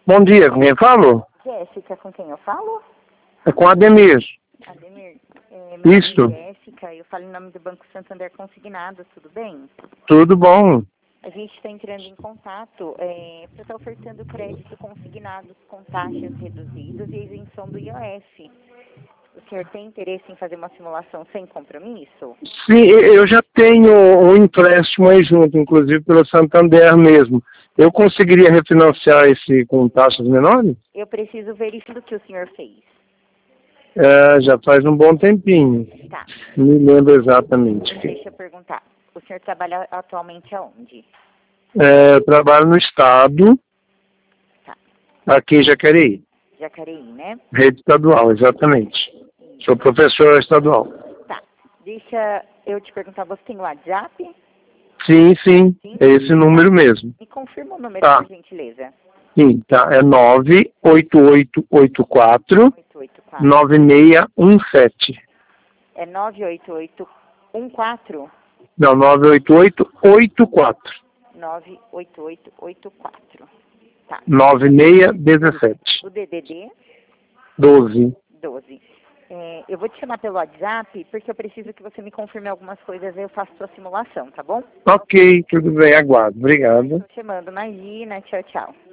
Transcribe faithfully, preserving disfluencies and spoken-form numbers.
Bom dia, com quem falo? Jéssica, com quem eu falo? É com Ademir. Ademir, é, meu Isto. nome é Jéssica, eu falo em nome do Banco Santander Consignados, tudo bem? Tudo bom? A gente está entrando em contato é, para estar ofertando crédito consignados com taxas reduzidas e isenção do I O F. O senhor tem interesse em fazer uma simulação sem compromisso? Sim, eu já tenho um empréstimo aí junto, inclusive pelo Santander mesmo. Eu conseguiria refinanciar esse com taxas menores? Eu preciso ver isso do que o senhor fez. É, já faz um bom tempinho. Tá. Me lembro exatamente. Deixa eu perguntar. O senhor trabalha atualmente aonde? É, eu trabalho no Estado, Tá. aqui em Jacareí. Jacareí, né? Rede estadual, exatamente. Sou professor estadual. Tá. Deixa eu te perguntar, você tem WhatsApp? Sim, sim, Sim? é esse número mesmo. Me confirma o número, Tá. por gentileza. Sim, tá. É nove oito oito oito quatro oito oito quatro. nove seis um sete. É nove oito oito um quatro? Não, nove oito oito oito quatro nove oito oito oito quatro. Tá. nove seis um sete. O D D D? doze. doze. É, eu vou te chamar pelo WhatsApp porque eu preciso que você me confirme algumas coisas e eu faço sua simulação, tá bom? Ok, tudo bem, aguardo. Obrigado. Estou chamando. Imagina. Tchau, tchau.